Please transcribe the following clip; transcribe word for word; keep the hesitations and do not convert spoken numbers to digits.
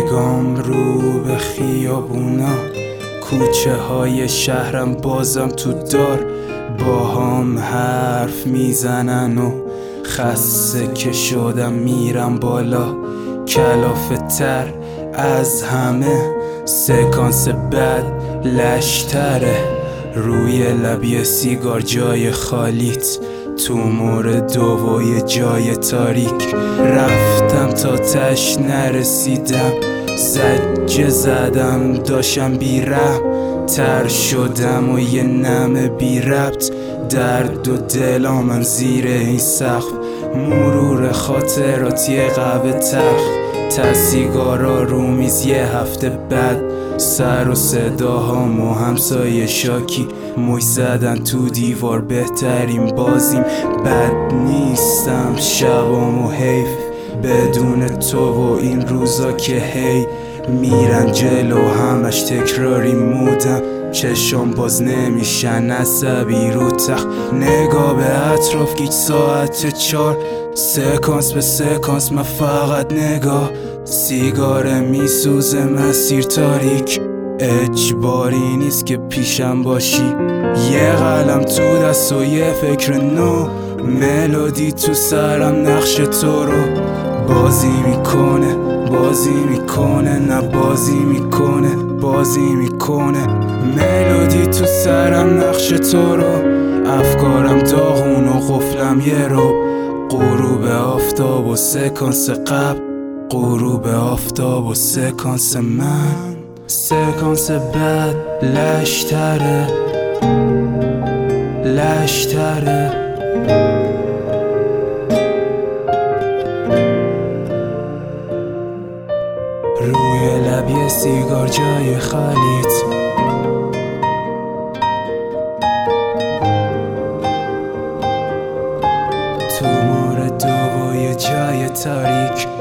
نگام رو به خیابونا، کوچه های شهرم بازم تو دار با هم حرف میزنن و خسته که شدم میرم بالا، کلافه تر از همه سکانس بد لشتره، روی لبی سیگار جای خالیت، تو مورد دوای جای تاریک، رفتم تا تش نرسیدم، زجه زدم داشتم بیرحم تر شدم و یه نم بی ربط، درد و دلامم زیر این سقف، مرور خاطرات یه قهوه تخت، تا سیگارا رو میز یه هفته بعد، سر و صداهام و همسایه شاکی موی زدن تو دیوار، بهترین بازیم بد نیستم شبام و حیف بدون تو و این روزا که هی میرن جلو همش تکراری مودم، چشم باز نمیشن عصبی رو تخت، نگاه به اطراف گیج ساعت چار، سکانس به سکانس من فقط نگاه، سیگار میسوزه مسیر تاریک، اجباری نیست که پیشم باشی، یه قلم تو دست و یه فکر نو، ملودی تو سرم نقش تو رو بازی میکنه بازی میکنه نه بازی میکنه بازی میکنه، ملودی تو سرم نقش تو رو، افکارم داغون و قفلم یه رو، غروب آفتاب و سکانس قبل، غروب آفتاب و سکانس من، سکانس بعد لشتره لشتره، روی لبی سیگار جای خالیت، تو مورد دوای جای تاریک،